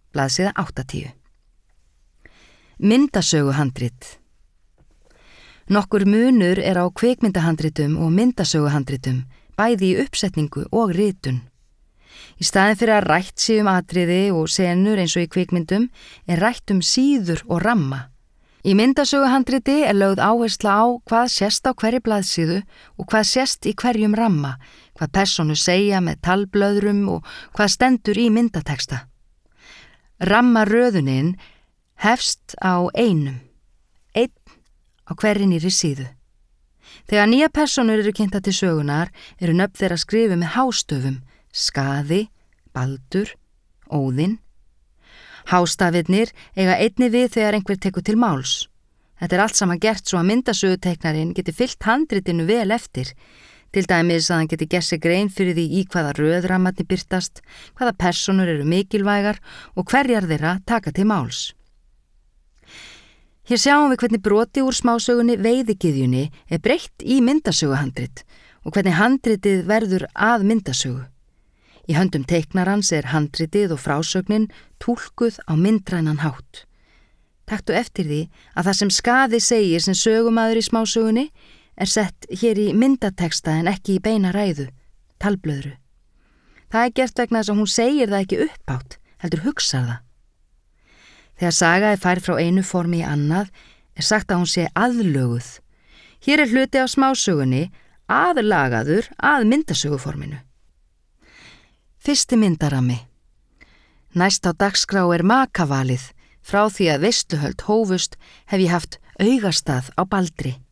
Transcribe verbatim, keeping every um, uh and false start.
blaðsíða áttatíu. Myndasöguhandrit. Nokkur munur er á kvikmyndahandritum og myndasöguhandritum, bæði í uppsetningu og ritun. Í staðin fyrir að rætt sé um atriði og senur eins og í kvikmyndum er rætt um síður og ramma. Í myndasöguhandriti er lögð áhersla á hvað sést á hverri blaðsíðu og hvað sést í hverjum ramma, hvað persónur segja með talblöðrum og hvað stendur í myndateksta. Rammaröðunin hefst á einum, einn á hverri nýrri síðu. Þegar nýja persónur eru kynntar til sögunar eru nöfn þeirra skrifuð með hástöfum, Skaði, Baldur, Óðinn. Hástafirnir eiga einni við þegar einhver tekur til máls. Þetta er allt saman gert svo að myndasöguteiknarinn geti fylgt handritinu vel eftir, til dæmis að hann geti gert sér grein fyrir því í hvaða röðrammarnir birtast, hvaða persónur eru mikilvægar og hverjar þeirra taka til máls. Hér sjáum við hvernig broti úr smásögunni Veiðigyðjunni er breytt í myndasöguhandrit og hvernig handritið verður að myndasögu. Í höndum teiknarans er handritið og frásögnin túlkuð á myndrænan hátt. Taktu eftir því að það sem Skaði segir sem sögumaður í smásögunni er sett hér í myndateksta en ekki í beina ræðu, talblöðru. Það er gert vegna þess að hún segir það ekki upphátt, heldur hugsar það. Þegar saga er færð frá einu formi í annað er sagt að hún sé aðlöguð. Hér er hluti af smásögunni aðlagaður að myndasöguforminu. Fyrsti myndarammi. Næst á dagskrá er makavalið. Frá því að veisluhöld hófust hef ég haft augastað á Baldri.